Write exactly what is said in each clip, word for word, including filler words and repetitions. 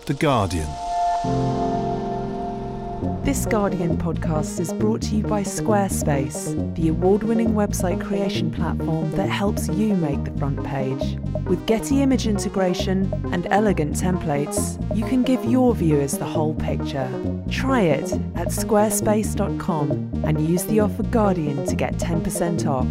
The Guardian. This Guardian podcast is brought to you by Squarespace, the award-winning website creation platform that helps you make the front page. With Getty image integration and elegant templates, you can give your viewers the whole picture. Try it at squarespace dot com and use the offer Guardian to get ten percent off.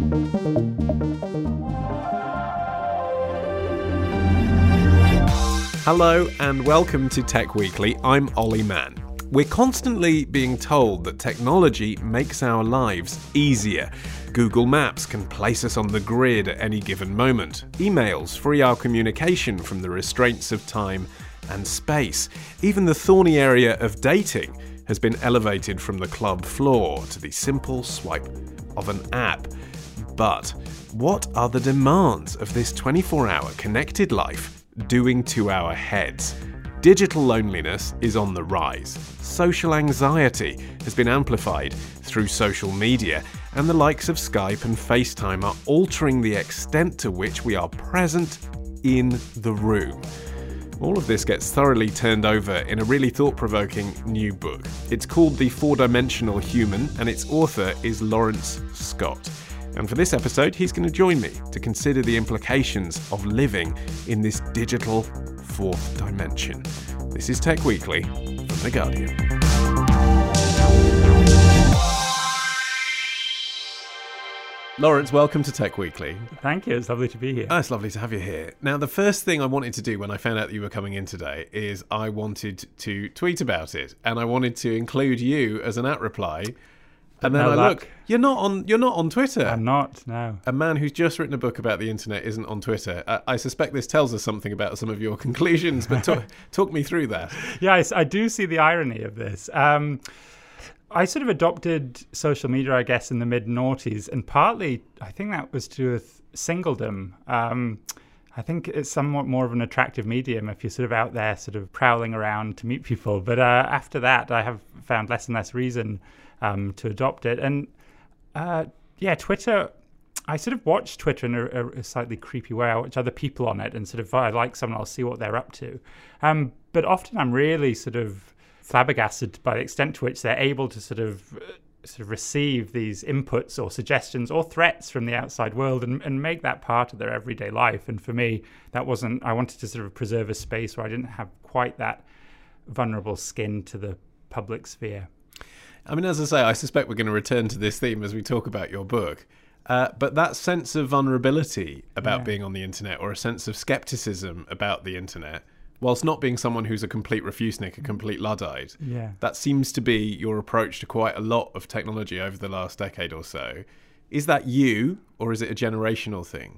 Hello and welcome to Tech Weekly. I'm Ollie Mann. We're constantly being told that technology makes our lives easier. Google Maps can place us on the grid at any given moment. Emails free our communication from the restraints of time and space. Even the thorny area of dating has been elevated from the club floor to the simple swipe of an app. But what are the demands of this twenty-four hour connected life doing to our heads? Digital loneliness is on the rise. Social anxiety has been amplified through social media, and the likes of Skype and FaceTime are altering the extent to which we are present in the room. All of this gets thoroughly turned over in a really thought-provoking new book. It's called The Four-Dimensional Human, and its author is Lawrence Scott. And for this episode, he's going to join me to consider the implications of living in this digital fourth dimension. This is Tech Weekly from The Guardian. Lawrence, welcome to Tech Weekly. Thank you. It's lovely to be here. Oh, it's lovely to have you here. Now, the first thing I wanted to do when I found out that you were coming in today is I wanted to tweet about it, and I wanted to include you as an at reply. And then no I luck. look, you're not on. You're not on Twitter. I'm not. No. A man who's just written a book about the internet isn't on Twitter. I, I suspect this tells us something about some of your conclusions. But talk, talk me through that. Yeah, I, I do see the irony of this. Um, I sort of adopted social media, I guess, in the mid noughties, and partly I think that was to do with singledom. Um, I think it's somewhat more of an attractive medium if you're sort of out there, sort of prowling around to meet people. But uh, after that, I have found less and less reason Um, to adopt it. And uh, yeah, Twitter, I sort of watch Twitter in a, a slightly creepy way. I watch other people on it and sort of, I like someone, I'll see what they're up to. Um, but often I'm really sort of flabbergasted by the extent to which they're able to sort of uh, sort of receive these inputs or suggestions or threats from the outside world and, and make that part of their everyday life. And for me, that wasn't, I wanted to sort of preserve a space where I didn't have quite that vulnerable skin to the public sphere. I mean, as I say, I suspect we're going to return to this theme as we talk about your book. Uh, but that sense of vulnerability about yeah. being on the internet, or a sense of skepticism about the internet, whilst not being someone who's a complete refusenik, a complete Luddite, yeah. that seems to be your approach to quite a lot of technology over the last decade or so. Is that you, or is it a generational thing?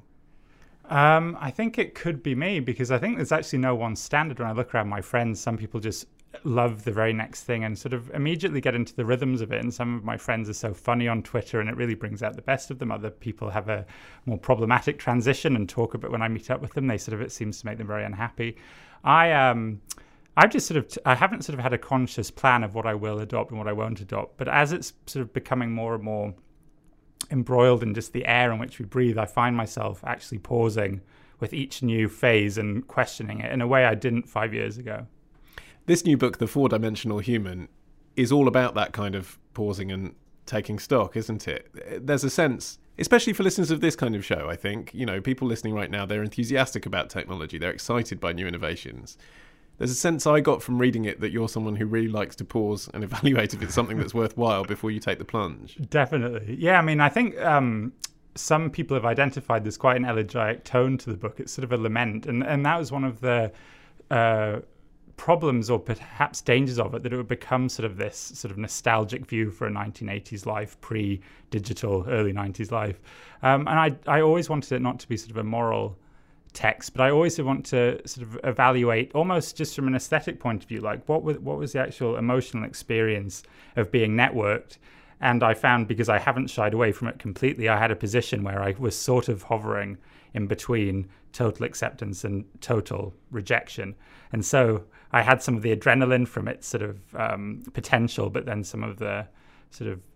Um, I think it could be me, because I think there's actually no one standard. When I look around my friends, some people just love the very next thing and sort of immediately get into the rhythms of it. And some of my friends are so funny on Twitter and it really brings out the best of them. Other people have a more problematic transition and talk about, when I meet up with them, they sort of, it seems to make them very unhappy. I um I've just sort of, I haven't sort of had a conscious plan of what I will adopt and what I won't adopt. But as it's sort of becoming more and more embroiled in just the air in which we breathe, I find myself actually pausing with each new phase and questioning it in a way I didn't five years ago. This new book, The Four-Dimensional Human, is all about that kind of pausing and taking stock, isn't it? There's a sense, especially for listeners of this kind of show, I think, you know, people listening right now, they're enthusiastic about technology, they're excited by new innovations. There's a sense I got from reading it that you're someone who really likes to pause and evaluate if it's something that's worthwhile before you take the plunge. Definitely. Yeah, I mean, I think um, some people have identified there's quite an elegiac tone to the book. It's sort of a lament. And, and that was one of the Uh, problems or perhaps dangers of it, that it would become sort of this sort of nostalgic view for a nineteen eighties life, pre-digital, early nineties life. Um, and I I always wanted it not to be sort of a moral text, but I always want to sort of evaluate almost just from an aesthetic point of view, like what was, what was the actual emotional experience of being networked. And I found, because I haven't shied away from it completely, I had a position where I was sort of hovering in between total acceptance and total rejection. And so I had some of the adrenaline from its sort of um, potential, but then some of the sort of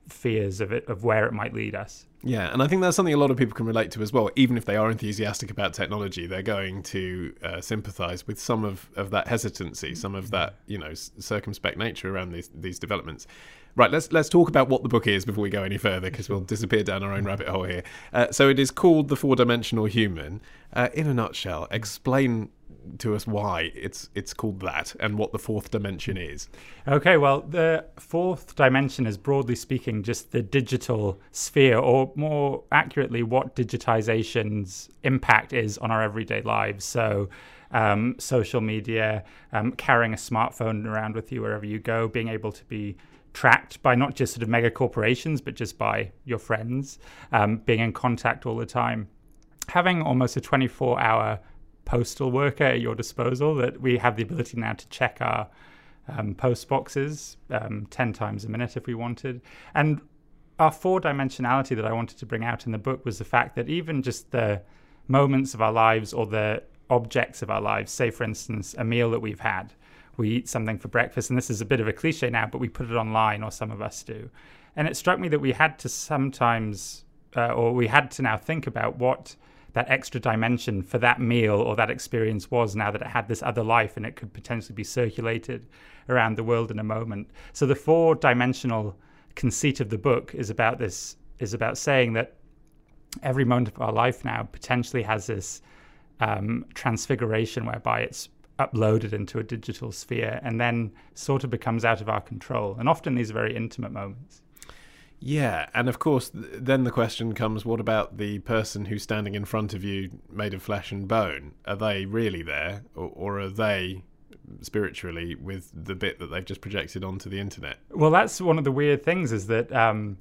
fears of it, of where it might lead us. Yeah, and I think that's something a lot of people can relate to as well. Even if they are enthusiastic about technology, they're going to uh, sympathise with some of, of that hesitancy, some of that, you know, circumspect nature around these these developments. Right, let's let's talk about what the book is before we go any further, because we'll disappear down our own rabbit hole here. Uh, so it is called The Four-Dimensional Human. Uh, in a nutshell, explain to us why it's it's called that and what the fourth dimension is. Okay, well, the fourth dimension is, broadly speaking, just the digital sphere, or more accurately, what digitization's impact is on our everyday lives. So um, social media, um, carrying a smartphone around with you wherever you go, being able to be tracked by not just sort of mega corporations, but just by your friends, um, being in contact all the time, having almost a twenty-four hour postal worker at your disposal, that we have the ability now to check our um, post boxes um, ten times a minute if we wanted. And our four dimensionality that I wanted to bring out in the book was the fact that even just the moments of our lives, or the objects of our lives, say for instance a meal that we've had, we eat something for breakfast, and this is a bit of a cliche now, but we put it online, or some of us do. And it struck me that we had to sometimes uh, or we had to now think about what that extra dimension for that meal or that experience was, now that it had this other life and it could potentially be circulated around the world in a moment. So the four-dimensional conceit of the book is about this, is about saying that every moment of our life now potentially has this um, transfiguration whereby it's uploaded into a digital sphere and then sort of becomes out of our control. And often these are very intimate moments. Yeah, and of course, th- then the question comes, what about the person who's standing in front of you made of flesh and bone? Are they really there, or, or are they spiritually with the bit that they've just projected onto the internet? Well, that's one of the weird things, is that um,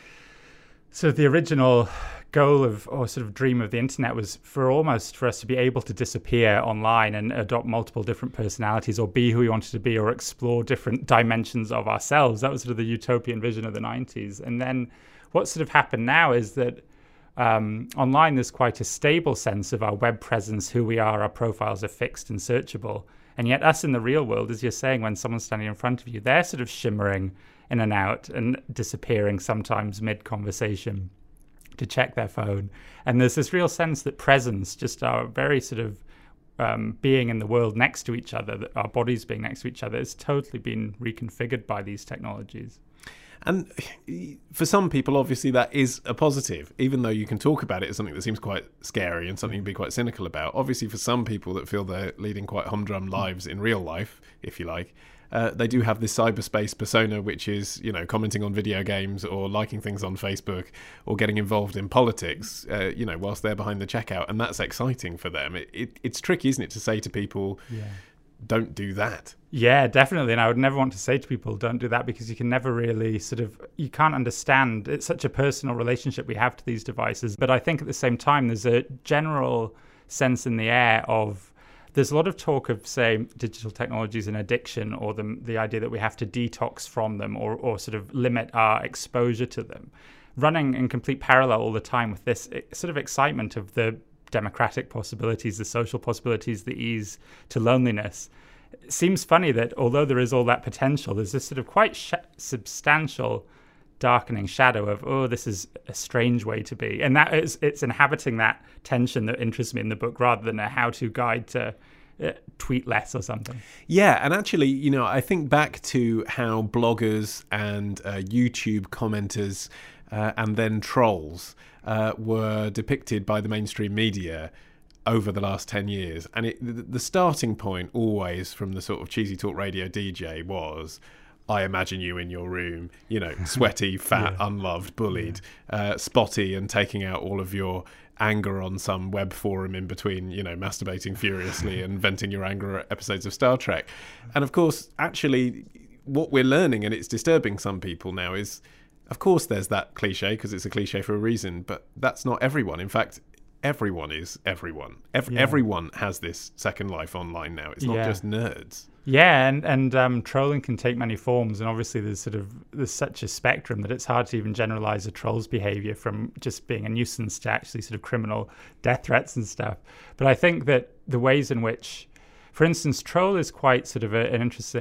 so the original goal of, or sort of dream of the internet was for almost for us to be able to disappear online and adopt multiple different personalities, or be who we wanted to be, or explore different dimensions of ourselves. That was sort of the utopian vision of the nineties. And then what sort of happened now is that um, online there's quite a stable sense of our web presence, who we are, our profiles are fixed and searchable. And yet us in the real world, as you're saying, when someone's standing in front of you, they're sort of shimmering in and out and disappearing sometimes mid-conversation to check their phone. And there's this real sense that presence, just our very sort of um, being in the world next to each other, that our bodies being next to each other, has totally been reconfigured by these technologies. And for some people, obviously, that is a positive, even though you can talk about it as something that seems quite scary and something to be quite cynical about. Obviously, for some people that feel they're leading quite humdrum lives in real life, if you like, Uh, they do have this cyberspace persona, which is, you know, commenting on video games or liking things on Facebook or getting involved in politics, uh, you know, whilst they're behind the checkout. And that's exciting for them. It, it, it's tricky, isn't it, to say to people, yeah, don't do that. Yeah, definitely. And I would never want to say to people, don't do that, because you can never really sort of, you can't understand. It's such a personal relationship we have to these devices. But I think at the same time, there's a general sense in the air of, there's a lot of talk of, say, digital technologies and addiction, or the the idea that we have to detox from them, or, or sort of limit our exposure to them, running in complete parallel all the time with this sort of excitement of the democratic possibilities, the social possibilities, the ease to loneliness. It seems funny that although there is all that potential, there's this sort of quite sh- substantial darkening shadow of, oh, this is a strange way to be. And that is, it's inhabiting that tension that interests me in the book, rather than a how-to guide to uh, tweet less or something. Yeah, and actually, you know, I think back to how bloggers and uh, YouTube commenters uh, and then trolls uh, were depicted by the mainstream media over the last ten years. And it, the, the starting point always from the sort of cheesy talk radio D J was, I imagine you in your room, you know, sweaty, fat, yeah. unloved, bullied, yeah. uh, spotty, and taking out all of your anger on some web forum in between, you know, masturbating furiously and venting your anger at episodes of Star Trek. And of course, actually, what we're learning, and it's disturbing some people now, is, of course, there's that cliche, because it's a cliche for a reason, but that's not everyone. In fact, everyone is everyone. Every, yeah. Everyone has this second life online now. It's not yeah. just nerds. Yeah, and and um, trolling can take many forms, and obviously there's sort of there's such a spectrum that it's hard to even generalize a troll's behavior from just being a nuisance to actually sort of criminal death threats and stuff. But I think that the ways in which, for instance, troll is quite sort of a, an interesting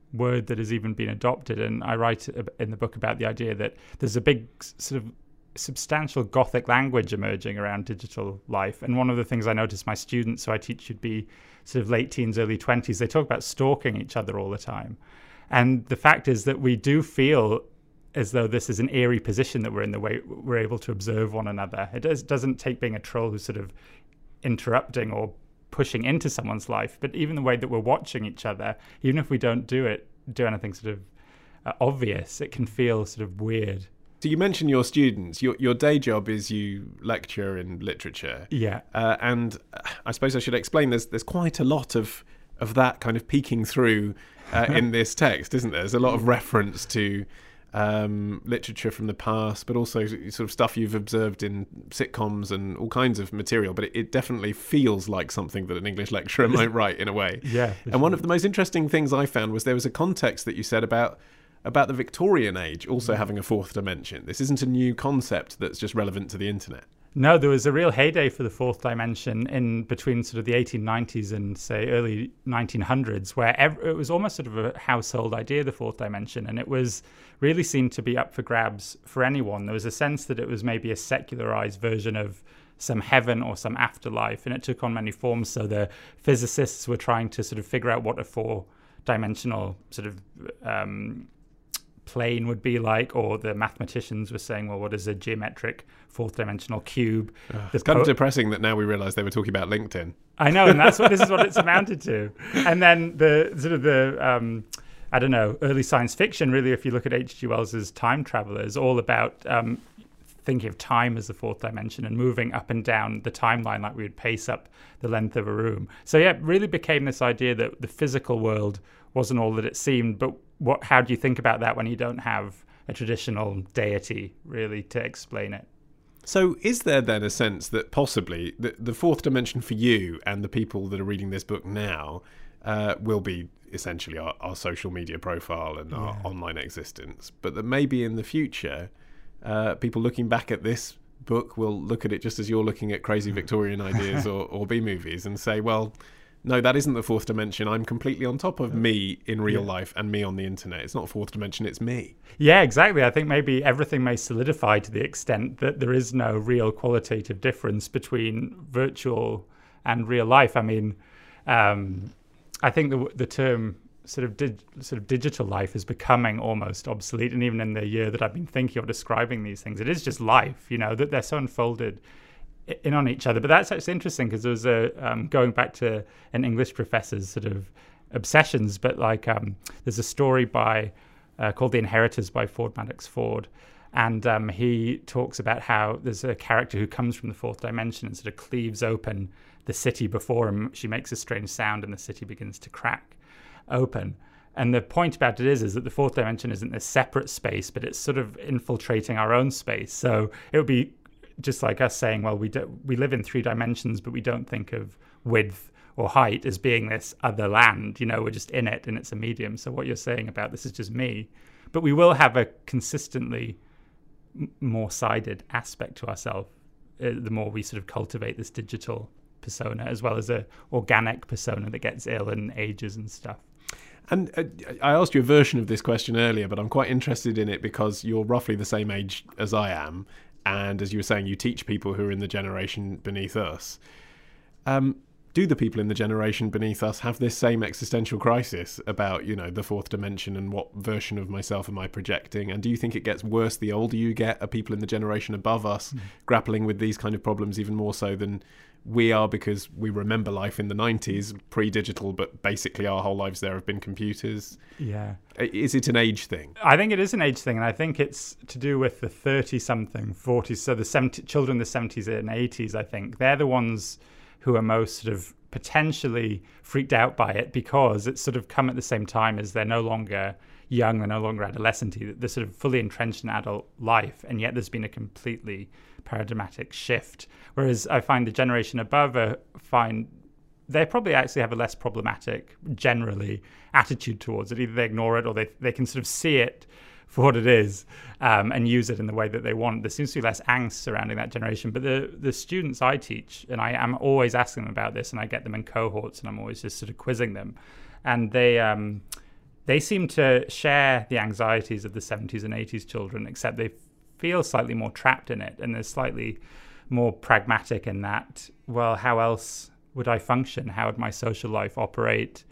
word that has even been adopted. And I write in the book about the idea that there's a big sort of substantial Gothic language emerging around digital life. And one of the things I notice my students who I teach should be sort of late teens, early twenties, they talk about stalking each other all the time. And the fact is that we do feel as though this is an eerie position that we're in, the way we're able to observe one another. It does, doesn't take being a troll who's sort of interrupting or pushing into someone's life, but even the way that we're watching each other, even if we don't do it, do anything sort of uh, obvious, it can feel sort of weird. So you mentioned your students. Your your day job is you lecture in literature. Yeah. Uh, and I suppose I should explain. There's there's quite a lot of of that kind of peeking through uh, in this text, isn't there? There's a lot of reference to um, literature from the past, but also sort of stuff you've observed in sitcoms and all kinds of material. But it, it definitely feels like something that an English lecturer might write in a way. Yeah. And sure. One of the most interesting things I found was there was a context that you said about about the Victorian age also having a fourth dimension. This isn't a new concept that's just relevant to the internet. No, there was a real heyday for the fourth dimension in between sort of the eighteen nineties and, say, early nineteen hundreds, where ev- it was almost sort of a household idea, the fourth dimension, and it was really seen to be up for grabs for anyone. There was a sense that it was maybe a secularized version of some heaven or some afterlife, and it took on many forms. So the physicists were trying to sort of figure out what a four-dimensional sort of um, plane would be like, or the mathematicians were saying, well, what is a geometric fourth dimensional cube? Uh, it's kind po- of depressing that now we realize they were talking about LinkedIn. I know, and that's what this is what it's amounted to. And then the sort of the um I don't know, early science fiction, really, if you look at H G Wells's Time Travelers, all about um thinking of time as the fourth dimension and moving up and down the timeline like we would pace up the length of a room. So yeah, it really became this idea that the physical world wasn't all that it seemed, but what? How do you think about that when you don't have a traditional deity, really, to explain it? So is there then a sense that possibly the, the fourth dimension for you and the people that are reading this book now uh, will be essentially our, our social media profile and our yeah. online existence, but that maybe in the future uh, people looking back at this book will look at it just as you're looking at crazy Victorian ideas or, or B-movies and say, well, no, that isn't the fourth dimension. I'm completely on top of me in real yeah. life and me on the internet. It's not a fourth dimension, it's me. Yeah, exactly. I think maybe everything may solidify to the extent that there is no real qualitative difference between virtual and real life. I mean, um, I think the the term sort of dig, sort of digital life is becoming almost obsolete. And even in the year that I've been thinking of describing these things, it is just life, you know, that they're so unfolded in on each other. But that's actually interesting because there was a um, going back to an English professor's sort of obsessions, but like um, there's a story by uh, called The Inheritors by Ford Madox Ford, and um, he talks about how there's a character who comes from the fourth dimension and sort of cleaves open the city before him. She makes a strange sound and the city begins to crack open. And the point about it is, is that the fourth dimension isn't a separate space, but it's sort of infiltrating our own space. So it would be just like us saying, well, we do, we live in three dimensions, but we don't think of width or height as being this other land. You know, we're just in it and it's a medium. So what you're saying about this is just me. But we will have a consistently m- more sided aspect to ourselves uh, the more we sort of cultivate this digital persona, as well as a organic persona that gets ill and ages and stuff. And uh, I asked you a version of this question earlier, but I'm quite interested in it because you're roughly the same age as I am. And as you were saying, you teach people who are in the generation beneath us. Um, do the people in the generation beneath us have this same existential crisis about, you know, the fourth dimension and what version of myself am I projecting? And do you think it gets worse the older you get? Are people in the generation above us mm. grappling with these kind of problems even more so than we are, because we remember life in the nineties, pre-digital, but basically our whole lives there have been computers? Yeah. Is it an age thing? I think it is an age thing, and I think it's to do with the thirty-something, forties, so the seventy, children in the seventies and eighties, I think. They're the ones who are most sort of potentially freaked out by it because it's sort of come at the same time as they're no longer young, they're no longer adolescent, they're sort of fully entrenched in adult life, and yet there's been a completely paradigmatic shift. Whereas I find the generation above uh, find they probably actually have a less problematic, generally, attitude towards it. Either they ignore it or they they can sort of see it for what it is um, and use it in the way that they want. There seems to be less angst surrounding that generation. But the the students I teach, and I am always asking them about this, and I get them in cohorts, and I'm always just sort of quizzing them, and they um, they seem to share the anxieties of the seventies and eighties children, except they feel slightly more trapped in it, and they're slightly more pragmatic in that, well, how else would I function? How would my social life operate?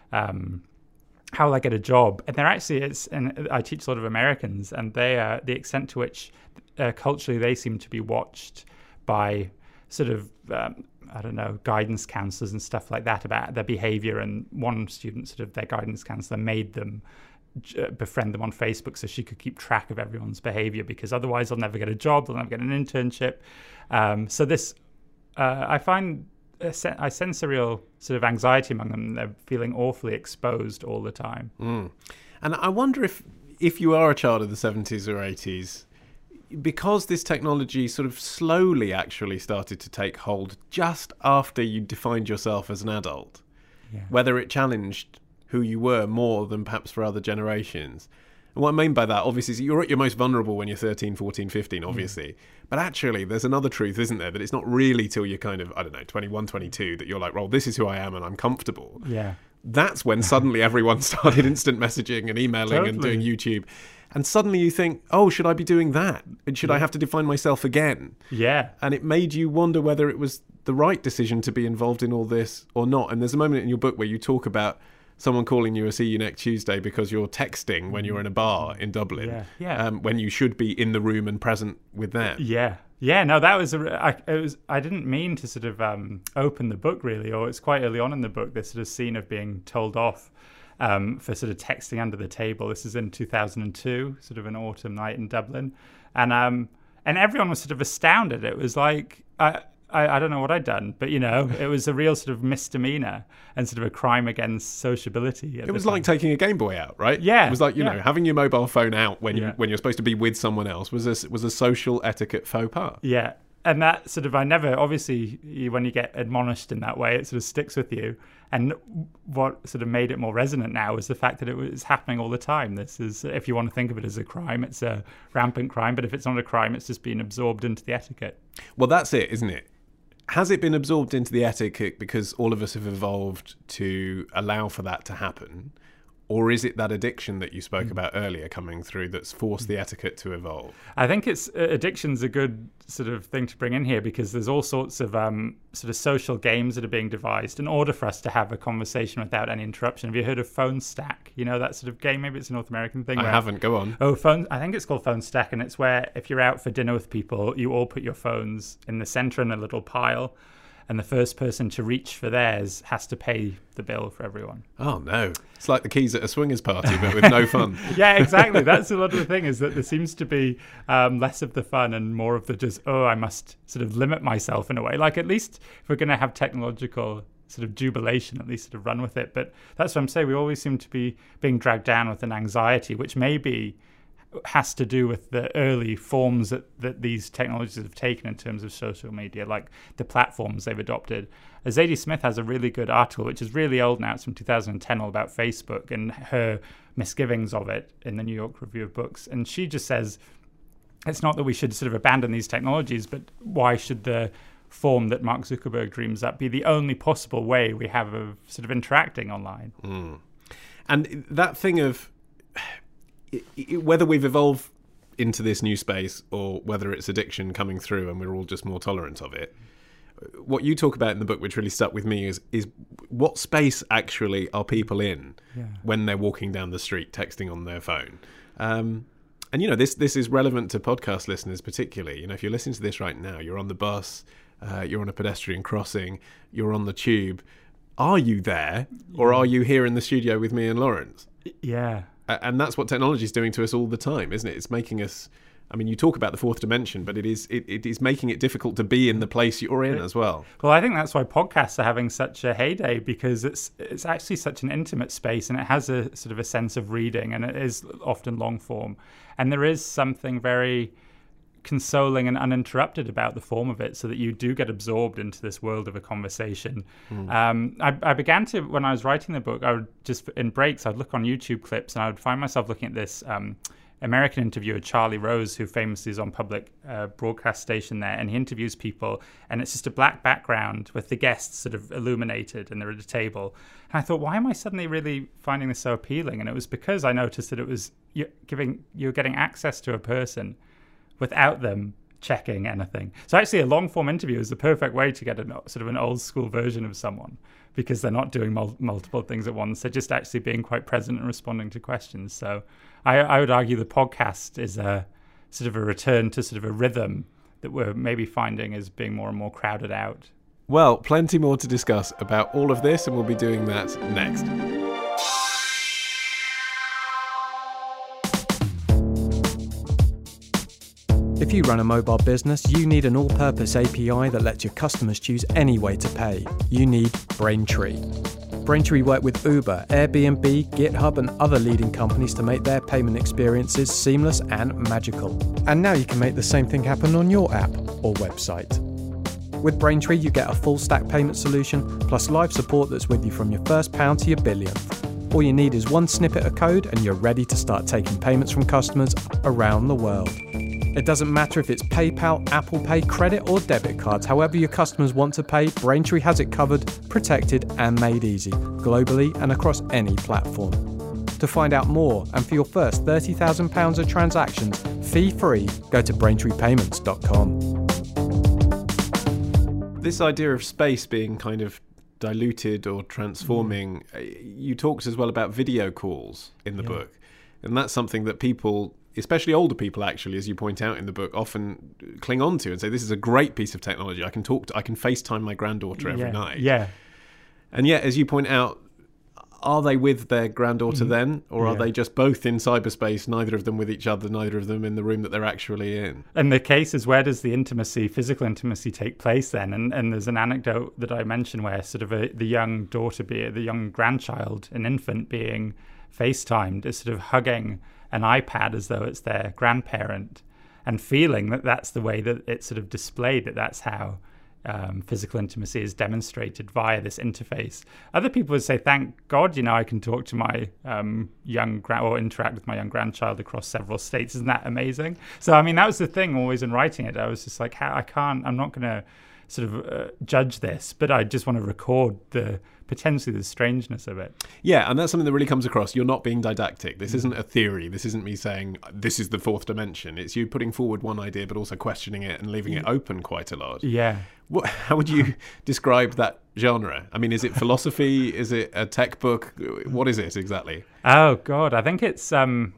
Um, how will I get a job? And they're actually, it's, and I teach a lot of Americans, and they are, the extent to which uh, culturally they seem to be watched by sort of, um, I don't know, guidance counselors and stuff like that about their behavior. And one student, sort of their guidance counselor, made them befriend them on Facebook so she could keep track of everyone's behavior, because otherwise they'll never get a job, they'll never get an internship. Um, so this, uh, I find, uh, sen- I sense a real sort of anxiety among them. They're feeling awfully exposed all the time. Mm. And I wonder if, if you are a child of the seventies or eighties, because this technology sort of slowly actually started to take hold just after you defined yourself as an adult, Yeah. whether it challenged who you were more than perhaps for other generations. And what I mean by that, obviously, is you're at your most vulnerable when you're thirteen, fourteen, fifteen, obviously. Mm. But actually, there's another truth, isn't there? That it's not really till you're kind of, I don't know, twenty-one, twenty-two, that you're like, well, this is who I am and I'm comfortable. Yeah. That's when suddenly everyone started instant messaging and emailing Totally. and doing YouTube. And suddenly you think, oh, should I be doing that? And should Yeah. I have to define myself again? Yeah. And it made you wonder whether it was the right decision to be involved in all this or not. And there's a moment in your book where you talk about someone calling you a see you next Tuesday because you're texting when you're in a bar in Dublin, Yeah, yeah. Um, when you should be in the room and present with them. Yeah. Yeah, no, that was a. I, it was. I didn't mean to sort of um, open the book really, or it's quite early on in the book. This sort of scene of being told off um, for sort of texting under the table. This is in two thousand two, sort of an autumn night in Dublin, and um, and everyone was sort of astounded. It was like I, I, I don't know what I'd done, but you know, it was a real sort of misdemeanor and sort of a crime against sociability. It was like taking a Game Boy out, right? Yeah, it was like you yeah. know having your mobile phone out when Yeah. you when you're supposed to be with someone else was a was a social etiquette faux pas. Yeah. And that sort of, I never, obviously, you, when you get admonished in that way, it sort of sticks with you. And what sort of made it more resonant now is the fact that it was happening all the time. This is, if you want to think of it as a crime, it's a rampant crime. But if it's not a crime, it's just been absorbed into the etiquette. Well, that's it, isn't it? Has it been absorbed into the etiquette because all of us have evolved to allow for that to happen? Or is it that addiction that you spoke mm. about earlier coming through that's forced the etiquette to evolve? I think it's uh, addiction's a good sort of thing to bring in here, because there's all sorts of um, sort of social games that are being devised in order for us to have a conversation without any interruption. Have you heard of Phone Stack? You know, that sort of game? Maybe it's a North American thing. I where, haven't. Go on. Oh, phone. I think it's called Phone Stack, and it's where if you're out for dinner with people, you all put your phones in the center in a little pile, and the first person to reach for theirs has to pay the bill for everyone. Oh, no. It's like the keys at a swingers party, but with no fun. Yeah, exactly. That's a lot of the thing, is that there seems to be um, less of the fun and more of the just, oh, I must sort of limit myself in a way. Like, at least if we're going to have technological sort of jubilation, at least sort of run with it. But that's what I'm saying. We always seem to be being dragged down with an anxiety, which maybe has to do with the early forms that, that these technologies have taken in terms of social media, like the platforms they've adopted. Zadie Smith has a really good article, which is really old now. It's from two thousand ten, all about Facebook and her misgivings of it in the New York Review of Books. And she just says, it's not that we should sort of abandon these technologies, but why should the form that Mark Zuckerberg dreams up be the only possible way we have of sort of interacting online? Mm. And that thing of whether we've evolved into this new space or whether it's addiction coming through and we're all just more tolerant of it, what you talk about in the book, which really stuck with me, is is what space actually are people in yeah. when they're walking down the street texting on their phone. Um, and, you know, this this is relevant to podcast listeners particularly. You know, if you're listening to this right now, you're on the bus, uh, you're on a pedestrian crossing, you're on the tube. Are you there, or are you here in the studio with me and Lawrence? Yeah. And that's what technology is doing to us all the time, isn't it? It's making us, I mean, you talk about the fourth dimension, but it is it, it is making it difficult to be in the place you're in as well. Well, I think that's why podcasts are having such a heyday, because it's it's actually such an intimate space, and it has a sort of a sense of reading, and it is often long form. And there is something very consoling and uninterrupted about the form of it, so that you do get absorbed into this world of a conversation. Mm. Um, I, I began to, when I was writing the book, I would just, in breaks, I'd look on YouTube clips and I would find myself looking at this um, American interviewer, Charlie Rose, who famously is on public uh, broadcast station there, and he interviews people, and it's just a black background with the guests sort of illuminated, and they're at a table. And I thought, why am I suddenly really finding this so appealing? And it was because I noticed that it was you're giving you're getting access to a person without them checking anything. So actually, a long-form interview is the perfect way to get a sort of an old-school version of someone, because they're not doing mul- multiple things at once. They're just actually being quite present and responding to questions. So I, I would argue the podcast is a sort of a return to sort of a rhythm that we're maybe finding is being more and more crowded out. Well, plenty more to discuss about all of this, and we'll be doing that next. If you run a mobile business, you need an all-purpose A P I that lets your customers choose any way to pay. You need Braintree. Braintree work with Uber, Airbnb, GitHub and other leading companies to make their payment experiences seamless and magical. And now you can make the same thing happen on your app or website. With Braintree, you get a full-stack payment solution, plus live support that's with you from your first pound to your billionth. All you need is one snippet of code and you're ready to start taking payments from customers around the world. It doesn't matter if it's PayPal, Apple Pay, credit or debit cards. However your customers want to pay, Braintree has it covered, protected and made easy, globally and across any platform. To find out more and for your first thirty thousand pounds of transactions, fee-free, go to braintree payments dot com. This idea of space being kind of diluted or transforming, mm. you talked as well about video calls in the yeah. book. And that's something that people, especially older people actually, as you point out in the book, often cling on to and say, this is a great piece of technology. I can talk to, I can FaceTime my granddaughter every yeah. night. Yeah. And yet, as you point out, are they with their granddaughter mm. then? Or yeah. are they just both in cyberspace, neither of them with each other, neither of them in the room that they're actually in? And the case is, where does the intimacy, physical intimacy, take place then? And and there's an anecdote that I mentioned where sort of a, the young daughter, be the young grandchild, an infant being FaceTimed, is sort of hugging an iPad as though it's their grandparent, and feeling that that's the way that it's sort of displayed, that that's how um, physical intimacy is demonstrated via this interface. Other people would say, thank God, you know, I can talk to my um, young gra- or interact with my young grandchild across several states. Isn't that amazing? So, I mean, that was the thing always in writing it. I was just like, how, I can't, I'm not going to sort of uh, judge this, but I just want to record the potentially the strangeness of it. Yeah, and that's something that really comes across. You're not being didactic. This isn't a theory. This isn't me saying this is the fourth dimension. It's you putting forward one idea, but also questioning it and leaving it open quite a lot. Yeah. What, how would you describe that genre? I mean, is it philosophy? Is it a tech book? What is it exactly? Oh, God. I think it's... um.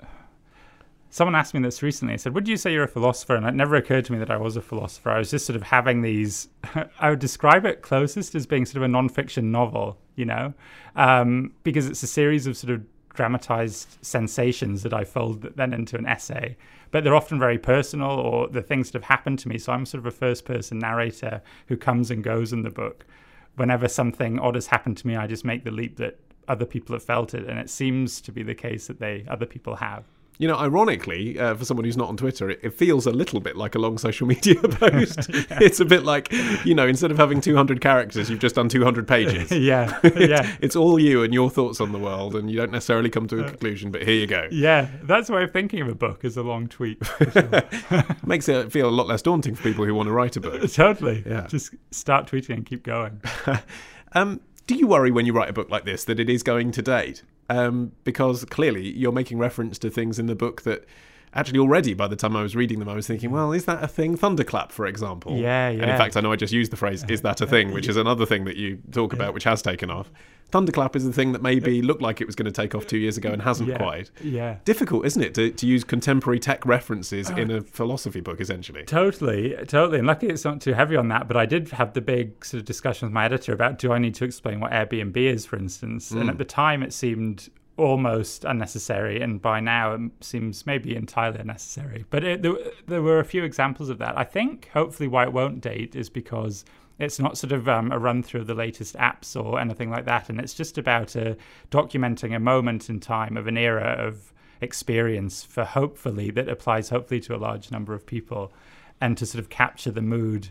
Someone asked me this recently. I said, would you say you're a philosopher? And it never occurred to me that I was a philosopher. I was just sort of having these, I would describe it closest as being sort of a non-fiction novel, you know, um, because it's a series of sort of dramatized sensations that I fold then into an essay. But they're often very personal, or the things that have happened to me. So I'm sort of a first-person narrator who comes and goes in the book. Whenever something odd has happened to me, I just make the leap that other people have felt it. And it seems to be the case that they other people have. You know, ironically, uh, for someone who's not on Twitter, it, it feels a little bit like a long social media post. yeah. It's a bit like, you know, instead of having two hundred characters, you've just done two hundred pages. yeah, it's, yeah. It's all you and your thoughts on the world, and you don't necessarily come to a conclusion, but here you go. Yeah, that's the way of thinking of a book, as a long tweet. For sure. Makes it feel a lot less daunting for people who want to write a book. Totally. Yeah. Just start tweeting and keep going. um, do you worry when you write a book like this that it is going to date? Um, because clearly you're making reference to things in the book that actually already by the time I was reading them, I was thinking, well, is that a thing? Thunderclap, for example. Yeah, yeah. And in fact, I know I just used the phrase, is that a thing, which is another thing that you talk about, which has taken off. Thunderclap is the thing that maybe looked like it was going to take off two years ago and hasn't yeah, quite. Yeah. Difficult, isn't it, to, to use contemporary tech references oh, in a philosophy book, essentially? Totally, totally. And luckily it's not too heavy on that, but I did have the big sort of discussion with my editor about, do I need to explain what Airbnb is, for instance? Mm. And at the time it seemed almost unnecessary, and by now it seems maybe entirely unnecessary. But it, there, there were a few examples of that. I think hopefully why it won't date is because it's not sort of um, a run through of the latest apps or anything like that, and it's just about uh, documenting a moment in time of an era of experience for hopefully that applies hopefully to a large number of people, and to sort of capture the mood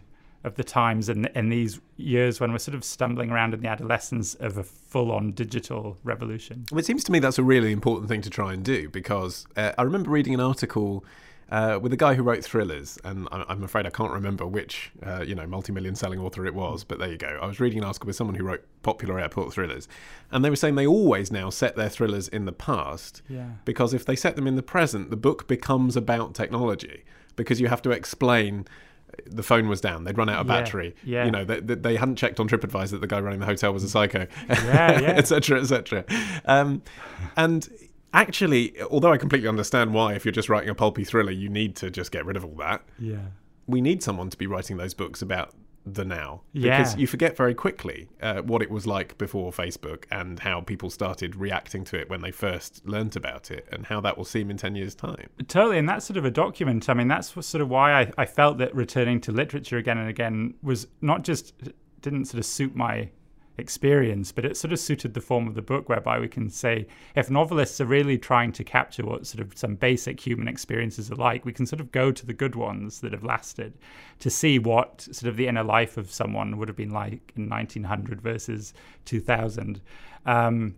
of the times in, in these years when we're sort of stumbling around in the adolescence of a full-on digital revolution. Well, it seems to me that's a really important thing to try and do, because uh, I remember reading an article uh, with a guy who wrote thrillers, and I, I'm afraid I can't remember which uh, you know multi-million selling author it was, but there you go. I was reading an article with someone who wrote popular airport thrillers, and they were saying they always now set their thrillers in the past, yeah. because if they set them in the present, the book becomes about technology, because you have to explain the phone was down, they'd run out of yeah, battery, yeah. you know, they, they hadn't checked on TripAdvisor that the guy running the hotel was a psycho, yeah, yeah. et cetera, et cetera. Um, and actually, although I completely understand why, if you're just writing a pulpy thriller, you need to just get rid of all that. Yeah. We need someone to be writing those books about the now, yeah. because you forget very quickly uh, what it was like before Facebook and how people started reacting to it when they first learnt about it, and how that will seem in ten years' time. Totally, and that's sort of a document. I mean, that's sort of why I, I felt that returning to literature again and again was not just, didn't sort of suit my experience, but it sort of suited the form of the book, whereby we can say, if novelists are really trying to capture what sort of some basic human experiences are like, we can sort of go to the good ones that have lasted to see what sort of the inner life of someone would have been like in nineteen hundred versus two thousand. Um,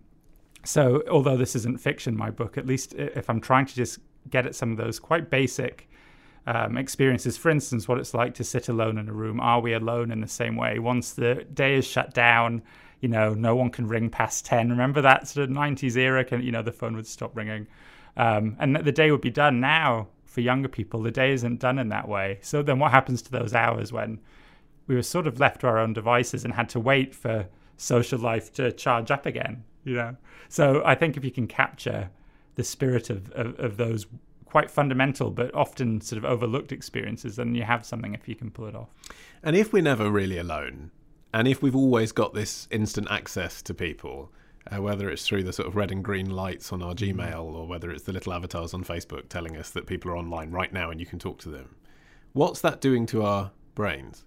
so although this isn't fiction, my book, at least if I'm trying to just get at some of those quite basic Um, experiences, for instance, what it's like to sit alone in a room. Are we alone in the same way? Once the day is shut down, you know, no one can ring past ten. Remember that sort of nineties era? Can, you know, the phone would stop ringing. Um, and the day would be done. Now, for younger people, the day isn't done in that way. So then what happens to those hours when we were sort of left to our own devices and had to wait for social life to charge up again, you know? So I think if you can capture the spirit of, of, of those quite fundamental but often sort of overlooked experiences, then you have something if you can pull it off. And if we're never really alone, and if we've always got this instant access to people, uh, whether it's through the sort of red and green lights on our Gmail, or whether it's the little avatars on Facebook telling us that people are online right now and you can talk to them, what's that doing to our brains?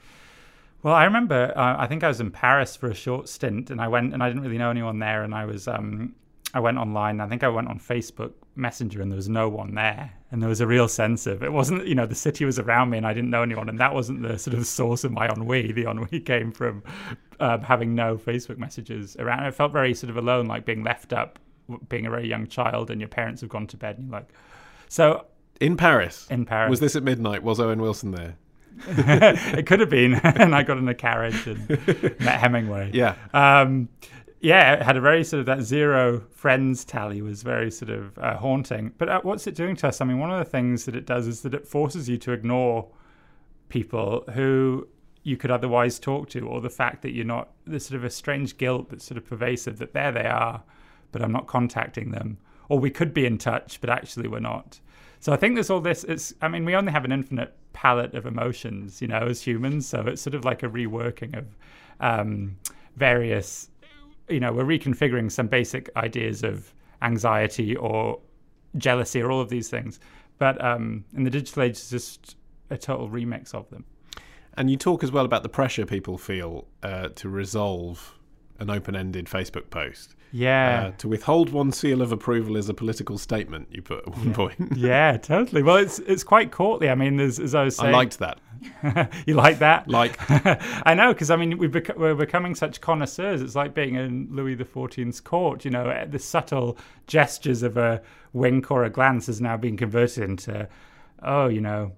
Well, I remember, uh, I think I was in Paris for a short stint, and I went, and I didn't really know anyone there, and I was... Um, I went online. I think I went on Facebook Messenger, and there was no one there. And there was a real sense of, it wasn't, you know, the city was around me and I didn't know anyone. And that wasn't the sort of source of my ennui. The ennui came from um, having no Facebook messages around. I felt very sort of alone, like being left up, being a very young child, and your parents have gone to bed. And you're like, so. In Paris? In Paris. Was this at midnight? Was Owen Wilson there? It could have been. And I got in a carriage and met Hemingway. Yeah. Um, Yeah, it had a very sort of, that zero friends tally was very sort of uh, haunting. But uh, what's it doing to us? I mean, one of the things that it does is that it forces you to ignore people who you could otherwise talk to, or the fact that you're not, there's sort of a strange guilt that's sort of pervasive, that there they are, but I'm not contacting them. Or we could be in touch, but actually we're not. So I think there's all this, it's, I mean, we only have an infinite palette of emotions, you know, as humans. So it's sort of like a reworking of um, various... You know, we're reconfiguring some basic ideas of anxiety or jealousy or all of these things. But um, in the digital age, it's just a total remix of them. And you talk as well about the pressure people feel uh, to resolve an open-ended Facebook post. Yeah. Uh, to withhold one seal of approval is a political statement, you put at one yeah. point. Yeah, totally. Well, it's it's quite courtly. I mean, there's, as I was saying... I liked that. You like that? Like. I know, because, I mean, we've bec- we're becoming such connoisseurs. It's like being in Louis the fourteenth's court, you know, the subtle gestures of a wink or a glance is now being converted into, oh, you know,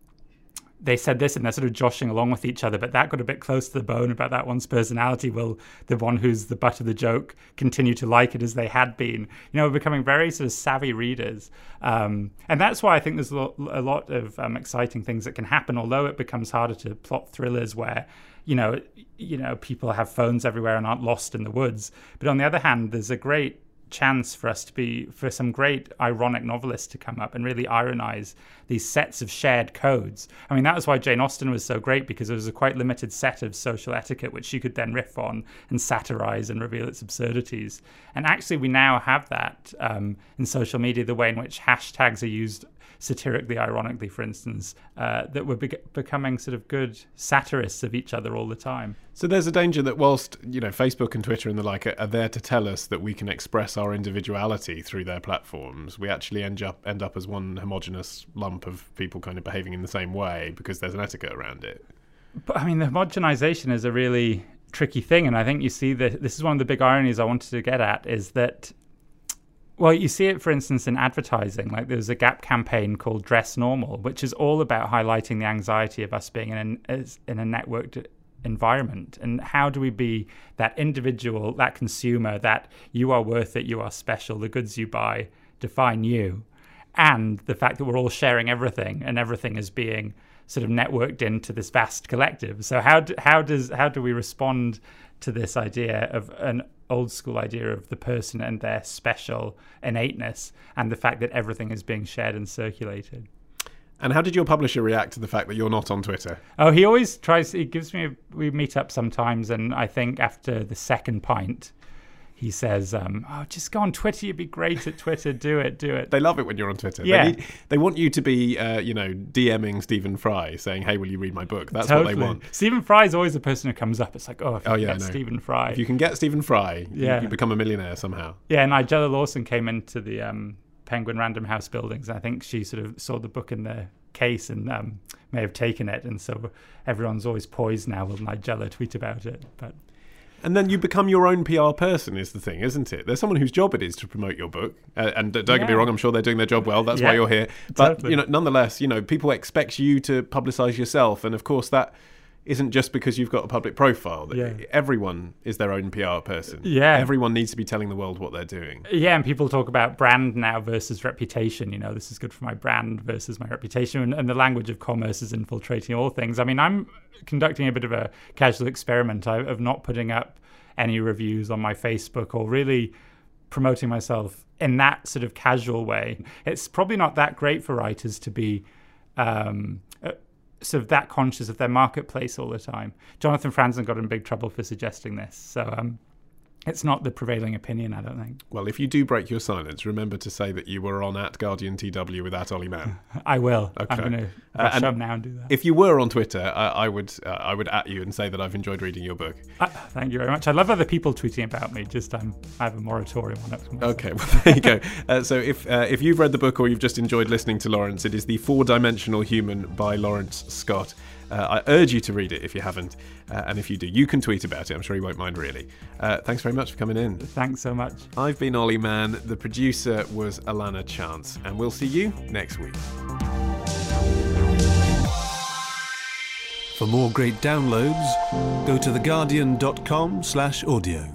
they said this, and they're sort of joshing along with each other, but that got a bit close to the bone about that one's personality. Will the one who's the butt of the joke continue to like it as they had been? You know, we're becoming very sort of savvy readers. Um, and that's why I think there's a lot, a lot of um, exciting things that can happen, although it becomes harder to plot thrillers where, you know, you know, people have phones everywhere and aren't lost in the woods. But on the other hand, there's a great chance for us to be, for some great ironic novelists to come up and really ironize these sets of shared codes. I mean, that was why Jane Austen was so great, because it was a quite limited set of social etiquette which she could then riff on and satirize and reveal its absurdities. And actually we now have that um, in social media, the way in which hashtags are used satirically, ironically, for instance, uh, that we're be- becoming sort of good satirists of each other all the time. So there's a danger that whilst, you know, Facebook and Twitter and the like are, are there to tell us that we can express our individuality through their platforms, we actually end up end up as one homogenous lump of people kind of behaving in the same way because there's an etiquette around it. But, I mean, the homogenization is a really tricky thing. And I think you see that this is one of the big ironies I wanted to get at is that, well, you see it, for instance, in advertising. Like there's a Gap campaign called Dress Normal, which is all about highlighting the anxiety of us being in, an, in a networked environment. And how do we be that individual, that consumer, that you are worth it, you are special, the goods you buy define you. And the fact that we're all sharing everything and everything is being sort of networked into this vast collective. So how do, how does how do we respond to this idea of an old school idea of the person and their special innateness and the fact that everything is being shared and circulated? And how did your publisher react to the fact that you're not on Twitter? Oh, he always tries, he gives me, a, we meet up sometimes, and I think after the second pint, he says, um, oh, just go on Twitter. You'd be great at Twitter. Do it, do it. They love it when you're on Twitter. Yeah. They, need, they want you to be, uh, you know, DMing Stephen Fry saying, hey, will you read my book? That's totally. what they want. Stephen Fry is always the person who comes up. It's like, oh, if you oh, can yeah, get no. Stephen Fry. If you can get Stephen Fry, yeah. you, you become a millionaire somehow. Yeah, Nigella Lawson came into the um, Penguin Random House buildings. And I think she sort of saw the book in the case and um, may have taken it. And so everyone's always poised now. Will Nigella tweet about it? But... And then you become your own P R person is the thing, isn't it? There's someone whose job it is to promote your book. Uh, and don't yeah. get me wrong, I'm sure they're doing their job well. That's yeah, why you're here. But, totally. you know, nonetheless, you know, people expect you to publicise yourself. And, of course, that isn't just because you've got a public profile. Yeah. Everyone is their own P R person. Yeah. Everyone needs to be telling the world what they're doing. Yeah, and people talk about brand now versus reputation. You know, this is good for my brand versus my reputation. And, and the language of commerce is infiltrating all things. I mean, I'm conducting a bit of a casual experiment of not putting up any reviews on my Facebook or really promoting myself in that sort of casual way. It's probably not that great for writers to be um, uh, sort of that conscious of their marketplace all the time. Jonathan Franzen got in big trouble for suggesting this. So um, it's not the prevailing opinion, I don't think. Well, if you do break your silence, remember to say that you were on at Guardian T W with at Ollie Mann. I will. Okay. I'm going to Uh, rush up now and do that. If you were on Twitter, I, I would uh, I would at you and say that I've enjoyed reading your book. Uh, thank you very much. I love other people tweeting about me. Just um, I have a moratorium on it. Okay, well, there you go. Uh, so if uh, if you've read the book or you've just enjoyed listening to Lawrence, it is The Four-Dimensional Human by Lawrence Scott. Uh, I urge you to read it if you haven't. Uh, and if you do, you can tweet about it. I'm sure you won't mind, really. Uh, thanks very much for coming in. Thanks so much. I've been Ollie Mann. The producer was Alana Chance. And we'll see you next week. For more great downloads, go to theguardian dot com slash audio.